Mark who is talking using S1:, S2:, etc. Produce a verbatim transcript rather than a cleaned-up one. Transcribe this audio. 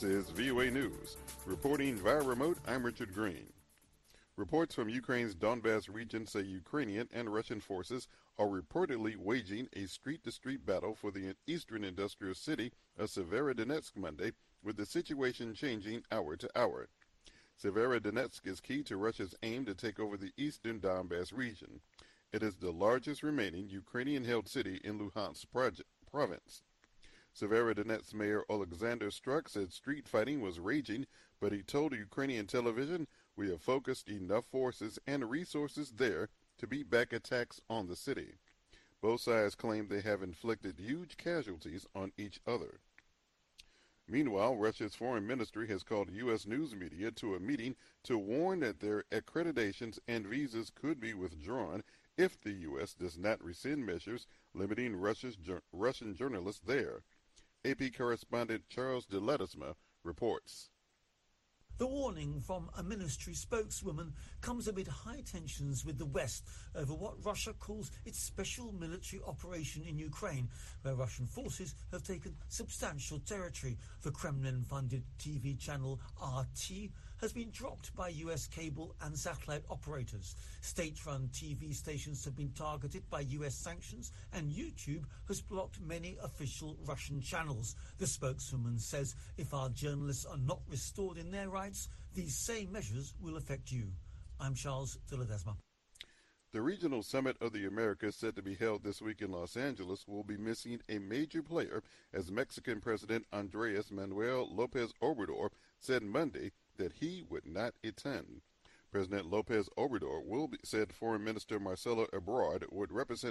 S1: This is V O A News. Reporting via remote, I'm Richard Green. Reports from Ukraine's Donbas region say Ukrainian and Russian forces are reportedly waging a street-to-street battle for the eastern industrial city of Severodonetsk Monday, with the situation changing hour to hour. Severodonetsk is key to Russia's aim to take over the eastern Donbas region. It is the largest remaining Ukrainian-held city in Luhansk province. Severodonetsk Mayor Alexander Struk said street fighting was raging, but he told Ukrainian television, "We have focused enough forces and resources there to beat back attacks on the city." Both sides claim they have inflicted huge casualties on each other. Meanwhile, Russia's foreign ministry has called U S news media to a meeting to warn that their accreditations and visas could be withdrawn if the U S does not rescind measures limiting Russia's, Russian journalists there. A P correspondent Charles de Ledesma reports.
S2: The warning from a ministry spokeswoman comes amid high tensions with the West over what Russia calls its special military operation in Ukraine, where Russian forces have taken substantial territory. The Kremlin-funded T V channel R T has been dropped by U S cable and satellite operators. State-run T V stations have been targeted by U S sanctions, and YouTube has blocked many official Russian channels. The spokeswoman says if our journalists are not restored in their rights, these same measures will affect you. I'm Charles de Ledesma.
S1: The regional summit of the Americas, set to be held this week in Los Angeles, will be missing a major player, as Mexican President Andres Manuel Lopez Obrador said Monday that he would not attend. President Lopez Obrador will be, said Foreign Minister Marcelo Ebrard would represent